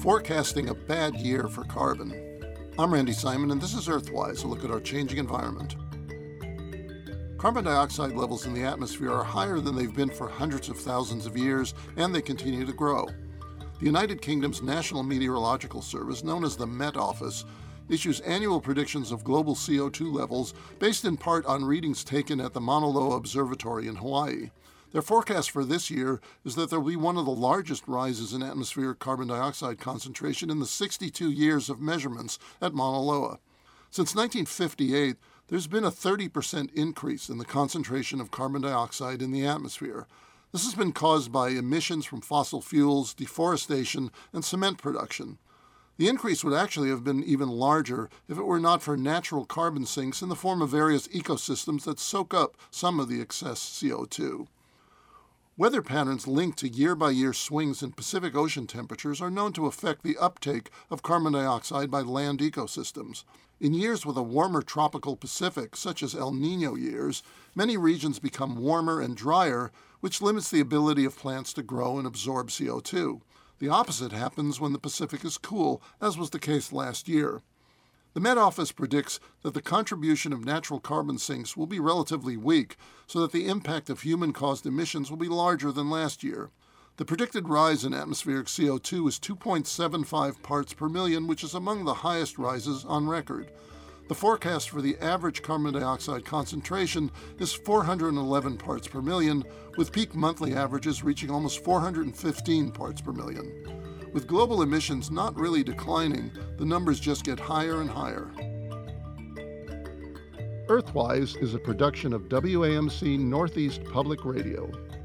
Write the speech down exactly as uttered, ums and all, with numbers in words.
forecasting a bad year for carbon. I'm Randy Simon, and this is Earthwise, a look at our changing environment. Carbon dioxide levels in the atmosphere are higher than they've been for hundreds of thousands of years, and they continue to grow. The United Kingdom's National Meteorological Service, known as the Met Office, issues annual predictions of global C O two levels based in part on readings taken at the Mauna Loa Observatory in Hawaii. Their forecast for this year is that there will be one of the largest rises in atmospheric carbon dioxide concentration in the sixty-two years of measurements at Mauna Loa. Since nineteen fifty-eight, there's been a thirty percent increase in the concentration of carbon dioxide in the atmosphere. This has been caused by emissions from fossil fuels, deforestation, and cement production. The increase would actually have been even larger if it were not for natural carbon sinks in the form of various ecosystems that soak up some of the excess C O two. Weather patterns linked to year-by-year swings in Pacific Ocean temperatures are known to affect the uptake of carbon dioxide by land ecosystems. In years with a warmer tropical Pacific, such as El Niño years, many regions become warmer and drier, which limits the ability of plants to grow and absorb C O two. The opposite happens when the Pacific is cool, as was the case last year. The Met Office predicts that the contribution of natural carbon sinks will be relatively weak, so that the impact of human-caused emissions will be larger than last year. The predicted rise in atmospheric C O two is two point seven five parts per million, which is among the highest rises on record. The forecast for the average carbon dioxide concentration is four hundred eleven parts per million, with peak monthly averages reaching almost four hundred fifteen parts per million. With global emissions not really declining, the numbers just get higher and higher. Earthwise is a production of W A M C Northeast Public Radio.